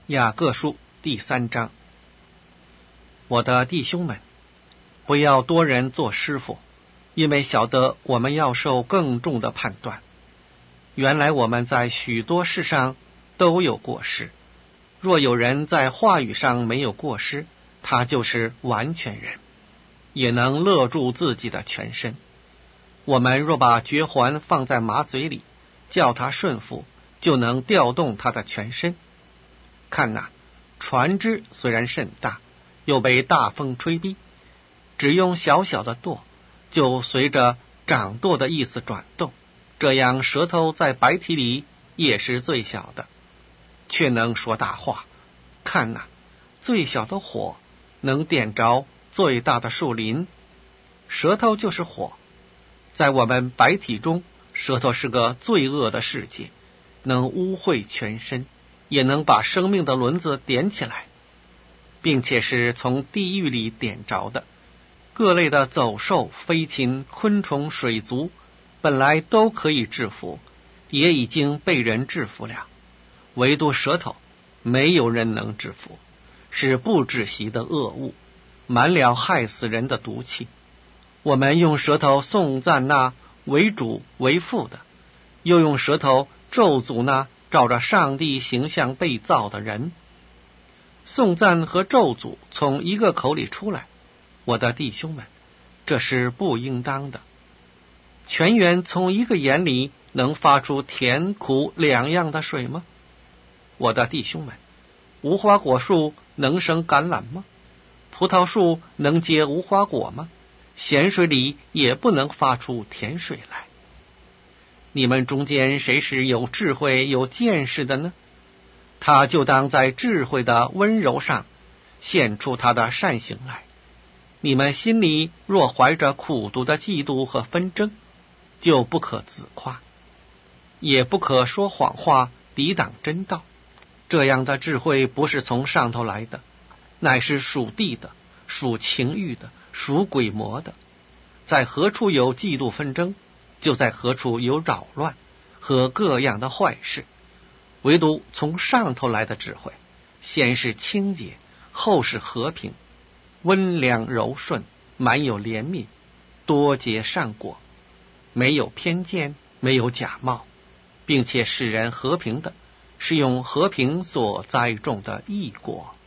雅各书第3章。我的弟兄们，不要多人做师傅，因为晓得我们要受更重的判断。原来我们在许多事上都有过失，若有人在话语上没有过失，他就是完全人，也能勒住自己的全身。我们若把绝环放在马嘴里，叫他顺服，就能调动他的全身。看哪，船只虽然甚大，又被大风吹逼，只用小小的舵，就随着掌舵的意思转动。这样舌头在白体里也是最小的，却能说大话。看哪，最小的火能点着最大的树林。舌头就是火，在我们白体中，舌头是个罪恶的世界，能污秽全身，也能把生命的轮子点起来，并且是从地狱里点着的。各类的走兽、飞禽、昆虫、水族本来都可以制服，也已经被人制服了，唯独舌头没有人能制服，是不止息的恶物，满了害死人的毒气。我们用舌头颂赞那为主为父的，又用舌头咒诅那照着上帝形象被造的人。颂赞和咒诅从一个口里出来，我的弟兄们，这是不应当的。泉源从一个眼里能发出甜苦两样的水吗？我的弟兄们，无花果树能生橄榄吗？葡萄树能结无花果吗？咸水里也不能发出甜水来。你们中间谁是有智慧有见识的呢？他就当在智慧的温柔上显出他的善行来。你们心里若怀着苦毒的嫉妒和纷争，就不可自夸，也不可说谎话抵挡真道。这样的智慧不是从上头来的，乃是属地的，属情欲的，属鬼魔的。在何处有嫉妒纷争，就在何处有扰乱和各样的坏事。唯独从上头来的智慧，先是清洁，后是和平，温良柔顺，满有怜悯，多结善果，没有偏见，没有假冒，并且使人和平的，是用和平所栽种的义果。